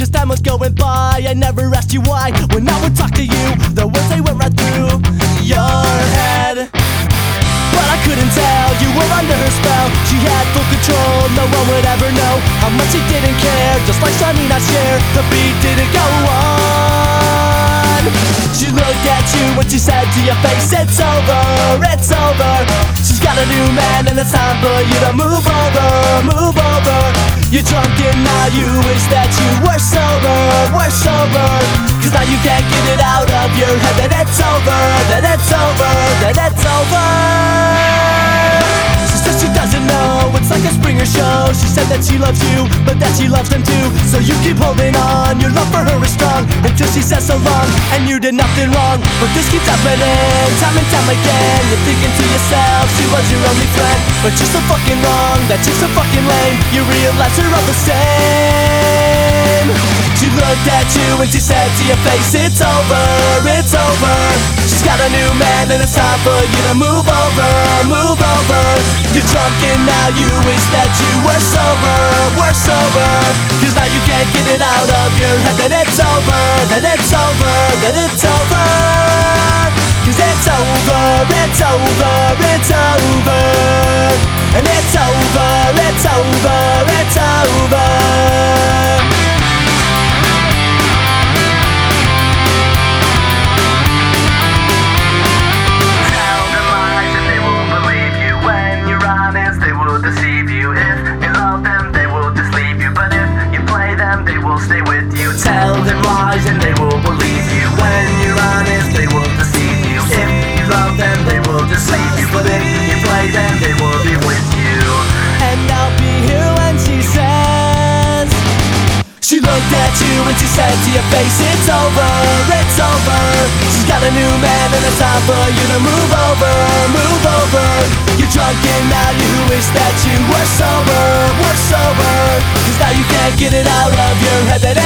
Cause time was going by, I never asked you why. When I would talk to you, the words they went right through your head. But I couldn't tell, you were under her spell. She had full control, no one would ever know how much she didn't care. Just like Sunny not share, the beat didn't go on. She looked at you when she said to your face, it's over, it's over. She's got a new man and it's time for you to move over, move over. You're drunk and now you wish that you were sober, were sober. Cause now you can't get it out of your head that it's over, that it's over, that it's over. She says she doesn't know, it's like a Springer show. She said that she loves you, but that she loves them too. So you keep holding on, your love for her is strong, until she says so long, and you did nothing wrong. But this keeps happening, time and time again. You're thinking to yourself, she was your only friend. But you're so fucking wrong, that you're so fucking lame. You realize you're all the same. She looked at you and she said to your face, it's over, it's over. She's got a new man and it's time for you to move over, move over. You're drunk and now you wish that you were sober, were sober. Cause now you can't get it out of your head that it's over, that it's over, that it's over. Cause it's over, it's over, it's over. And it's over, it's over, it's over. Deceive you. If you love them, they will just leave you. But if you play them, they will stay with you. Tell them lies and they will believe you. When you're honest, they will deceive you. If you love them, they will just leave you. But if you play them, they will be with you. And I'll be here when she says. She looked at you and she said to your face, it's over, it's over. She's got a new man and it's time for you to move over, move over. You're drunk and now you wish that you were sober, were sober. Cause now you can't get it out of your head that